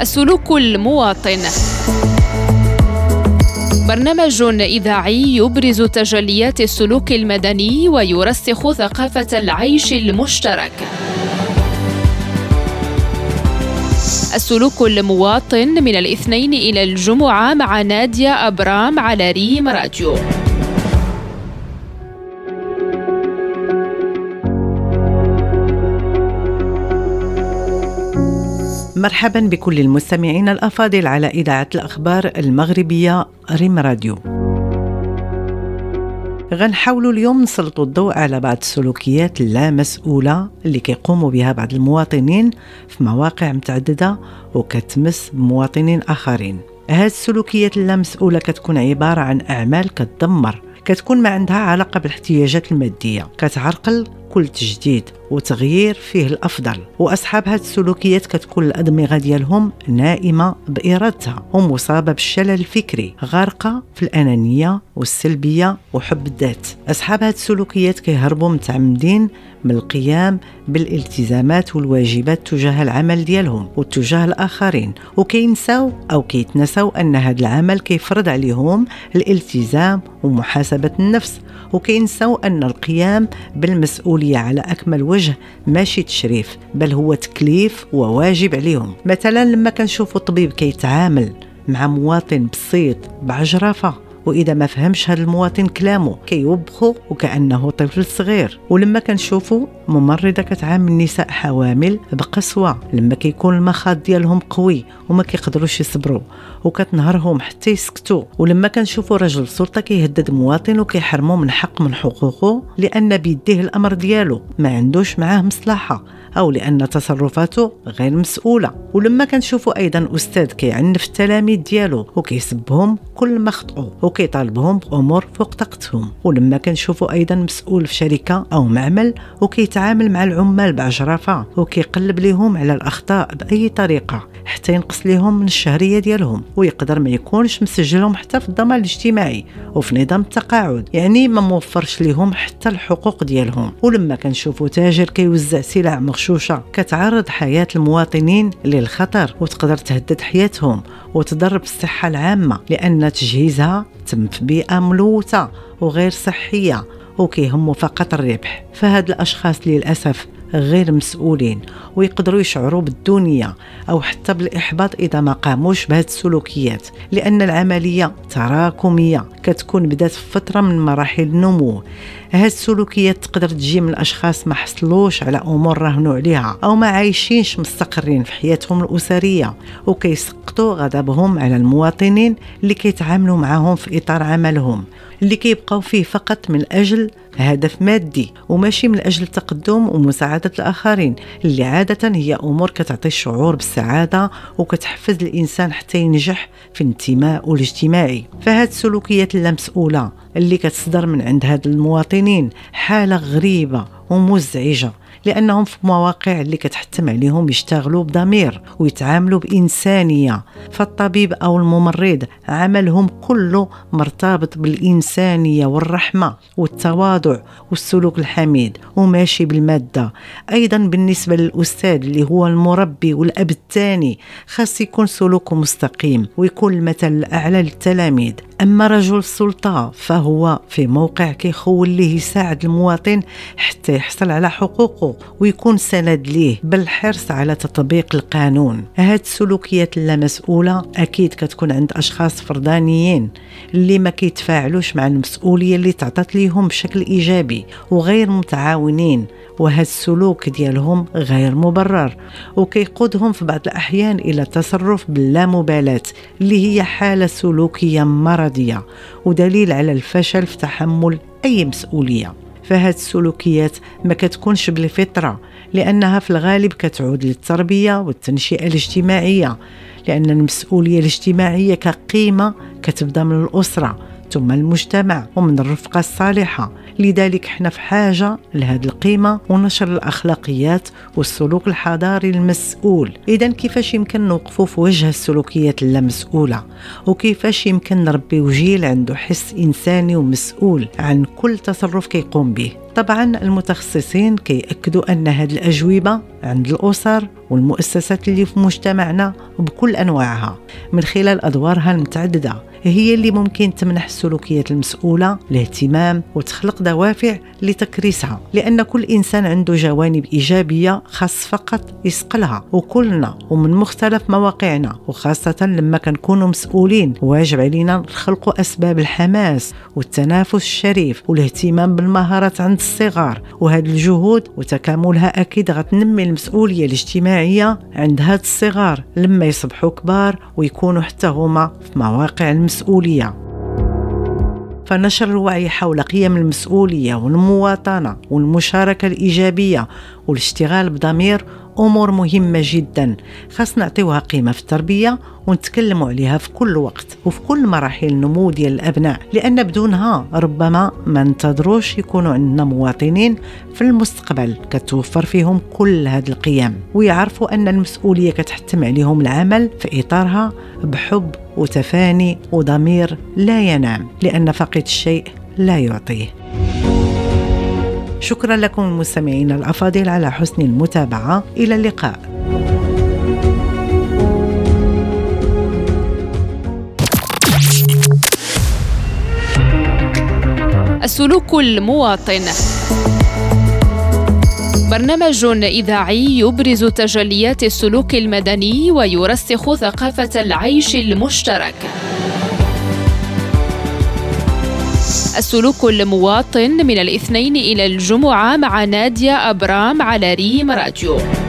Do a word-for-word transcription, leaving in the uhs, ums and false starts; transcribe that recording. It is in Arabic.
السلوك المواطن، برنامج إذاعي يبرز تجليات السلوك المدني ويرسخ ثقافة العيش المشترك. السلوك المواطن من الاثنين إلى الجمعة مع نادية أبرام على ريم راديو. مرحبا بكل المستمعين الأفاضل على إذاعة الأخبار المغربية ريم راديو. غنحاولوا اليوم نسلطوا الضوء على بعض السلوكيات اللامسؤولة اللي كيقوموا بها بعض المواطنين في مواقع متعددة وكتمس مواطنين آخرين. هذه السلوكيات اللامسؤولة كتكون عبارة عن أعمال كتدمر، كتكون ما عندها علاقة بالاحتياجات المادية، كتعرقل كل تجديد وتغيير فيه الأفضل. وأصحاب هذه السلوكيات كتكون الأدمغة ديالهم نائمة بإرادتها ومصابة بالشلل الفكري، غارقة في الأنانية والسلبية وحب الذات. أصحاب هذه السلوكيات كيهربوا متعمدين من القيام بالالتزامات والواجبات تجاه العمل ديالهم وتجاه الآخرين، وكينساو أو كيتنساو أن هذا العمل كيفرض عليهم الالتزام ومحاسبة النفس، وكينساو أن القيام بالمسؤولية على أكمل وجه ماشي تشريف بل هو تكليف وواجب عليهم. مثلا لما كنشوفوا طبيب كيتعامل مع مواطن بسيط بعجرفة، وإذا ما فهمش هذا المواطن كلامه كيوبخو وكأنه طفل صغير. ولما كنشوفوا ممرضة كتعامل نساء حوامل بقسوة لما كيكون المخاض ديالهم قوي وما كيقدروش يصبروا وكتنهرهم حتى يسكتوا. ولما كنشوفوا رجل سلطة كيهدد مواطن وكيحرمه من حق من حقوقه لأن بيديه الأمر ديالو، ما عندوش معاه مصلحة أو لأن تصرفاته غير مسؤولة. ولما كنشوفوا أيضا أستاذ كيعنف التلاميذ ديالو وكيسبهم كل ما خطئوا وكيطالبهم بأمور فوق طاقتهم. ولما كنشوفوا أيضا مسؤول في شركة أو معمل وكيتعامل مع العمال بعجرفة وكيقلب لهم على الأخطاء بأي طريقة حتى ينقص لهم من الشهرية ديالهم، ويقدر ما يكونش مسجلهم حتى في الضمان الاجتماعي وفي نظام التقاعد، يعني ما موفرش لهم حتى الحقوق ديالهم. ولما كنشوفوا تاجر كيوزع سلع مغشوشة كتعرض حياة المواطنين للخطر وتقدر تهدد حياتهم وتضرب الصحة العامة لأن تجهيزها تم في بيئة ملوثة وغير صحية وكيهموا فقط الربح. فهاد الأشخاص للأسف غير مسؤولين ويقدروا يشعروا بالدونية أو حتى بالإحباط إذا ما قاموش بهذه السلوكيات، لأن العملية تراكمية كتكون بدات في فترة من مراحل النمو. هذه السلوكيات تقدر تجي من أشخاص ما حصلوش على أمور راهنوا عليها أو ما عايشينش مستقرين في حياتهم الأسرية وكيسقطوا غضبهم على المواطنين اللي كيتعاملوا معهم في إطار عملهم اللي كيبقوا فيه فقط من أجل هدف مادي وماشي من أجل التقدم ومساعدة الآخرين، اللي عادة هي أمور كتعطي الشعور بالسعادة وكتحفز الإنسان حتى ينجح في الانتماء والاجتماعي. فهاد السلوكيات اللامسؤولة اللي كتصدر من عند هاد المواطنين حالة غريبة ومزعجة، لأنهم في مواقع اللي كتحتم عليهم يشتغلوا بضمير ويتعاملوا بإنسانية. فالطبيب أو الممرض عملهم كله مرتبط بالإنسانية والرحمة والتواضع والسلوك الحميد وماشي بالمادة. أيضا بالنسبة للأستاذ اللي هو المربي والأب الثاني خاص يكون سلوكه مستقيم ويكون المثل الأعلى للتلاميذ. أما رجل السلطة فهو في موقع كيخول ليه يساعد المواطن حتى يحصل على حقوقه ويكون سند ليه بالحرص على تطبيق القانون. هذه السلوكيات اللامسؤولة أكيد كتكون عند أشخاص فردانيين اللي ما كيتفاعلوش مع المسؤولية اللي تعطت ليهم بشكل إيجابي وغير متعاونين، وهذا السلوك ديالهم غير مبرر وكيقودهم في بعض الأحيان إلى تصرف باللامبالاة اللي هي حالة سلوكية مرضية ودليل على الفشل في تحمل أي مسؤولية. فهاد السلوكيات ما كتكونش بالفطرة لأنها في الغالب كتعود للتربية والتنشئة الاجتماعية، لأن المسؤولية الاجتماعية كقيمة كتبدأ من الأسرة ثم المجتمع ومن الرفقة الصالحة. لذلك احنا في حاجة لهذه القيمة ونشر الأخلاقيات والسلوك الحضاري المسؤول. إذن كيفاش يمكن نوقفوا في وجه السلوكيات اللامسؤولة، وكيفاش يمكن نربي جيل عنده حس إنساني ومسؤول عن كل تصرف كيقوم به؟ طبعا المتخصصين كيأكدوا أن هذه الأجوبة عند الأسر والمؤسسات اللي في مجتمعنا بكل أنواعها من خلال أدوارها المتعددة، هي اللي ممكن تمنح السلوكيات المسؤولة الاهتمام وتخلق دوافع لتكريسها، لأن كل إنسان عنده جوانب إيجابية خاص فقط يسقلها، وكلنا ومن مختلف مواقعنا، وخاصة لما كنكونوا مسؤولين واجب علينا نخلقوا أسباب الحماس والتنافس الشريف والاهتمام بالمهارات عند الصغار، وهذه الجهود وتكاملها أكيد غتنمي المسؤولية الاجتماعية عند هاد الصغار لما يصبحوا كبار ويكونوا حتى هما في مواقع المسؤولية. فنشر الوعي حول قيم المسؤولية والمواطنة والمشاركة الإيجابية والاشتغال بضمير أمور مهمة جدا، خاص نعطيوها قيمة في التربية ونتكلموا عليها في كل وقت وفي كل مراحل النمو ديال الأبناء، لأن بدونها ربما ما ننتظروش يكونوا عندنا مواطنين في المستقبل كتوفر فيهم كل هذه القيم، ويعرفوا أن المسؤولية كتحتم عليهم العمل في إطارها بحب وتفاني وضمير لا ينام، لأن فقد الشيء لا يعطيه. شكرا لكم المستمعين الأفاضل على حسن المتابعة، إلى اللقاء. السلوك المواطن، برنامج إذاعي يبرز تجليات السلوك المدني ويرسخ ثقافة العيش المشترك. السلوك المواطن من الاثنين إلى الجمعة مع نادية أبرام على ريم راديو.